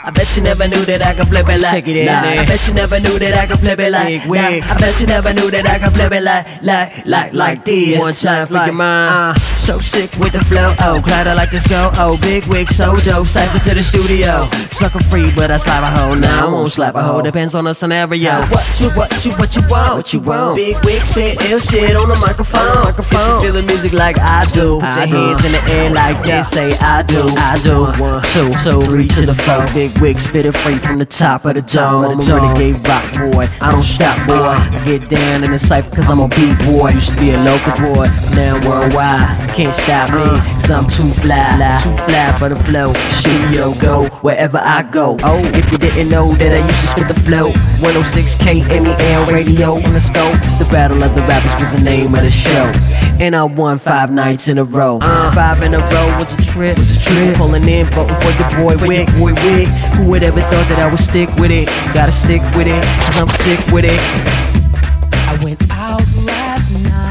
I bet you never knew that I could flip it like. I bet you never knew that I could flip it like. I bet you never knew that I could flip it like this. One time for your mind. So sick with the flow, oh, glad I like this go, oh, big wig, so dope, cypher to the studio. Sucker free, but I slap a hoe, now I won't slap a hoe, depends on the scenario. What you want, big wig, spit ill shit on the microphone. If you feel the music like I do, put your hands in the air like this, say I do. 1, 2, 3 to the 4, big wig, spit it free from the top of the dome. I'm a renegade rock boy, I don't stop boy, I get down in the cypher cause I'm a B-boy. Used to be a local boy, now worldwide. Can't stop me, cause I'm too fly for the flow. Studio go, wherever I go. Oh, if you didn't know that I used to spit the flow, 106K MEL radio from the scope. The Battle of the Rappers was the name of the show, and I won 5 nights in a row. 5 in a row was a trip. Pulling in, voting for your boy Wig. Who would ever thought that I would stick with it? Gotta stick with it, cause I'm sick with it. I went out last night.